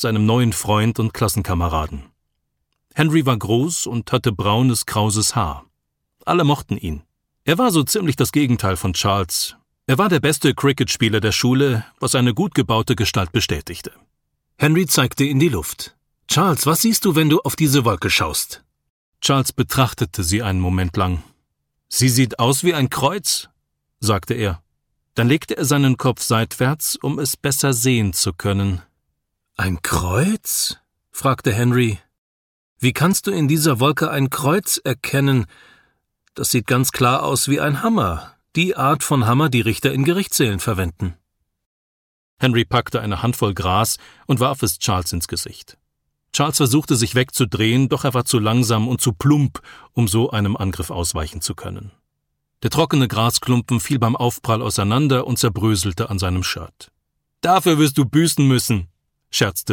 seinem neuen Freund und Klassenkameraden. Henry war groß und hatte braunes, krauses Haar. Alle mochten ihn. Er war so ziemlich das Gegenteil von Charles. Er war der beste Cricketspieler der Schule, was eine gut gebaute Gestalt bestätigte. Henry zeigte in die Luft. »Charles, was siehst du, wenn du auf diese Wolke schaust?« Charles betrachtete sie einen Moment lang. »Sie sieht aus wie ein Kreuz«, sagte er. Dann legte er seinen Kopf seitwärts, um es besser sehen zu können. »Ein Kreuz?« fragte Henry. »Wie kannst du in dieser Wolke ein Kreuz erkennen? Das sieht ganz klar aus wie ein Hammer, die Art von Hammer, die Richter in Gerichtssälen verwenden.« Henry packte eine Handvoll Gras und warf es Charles ins Gesicht. Charles versuchte sich wegzudrehen, doch er war zu langsam und zu plump, um so einem Angriff ausweichen zu können. Der trockene Grasklumpen fiel beim Aufprall auseinander und zerbröselte an seinem Shirt. »Dafür wirst du büßen müssen«, scherzte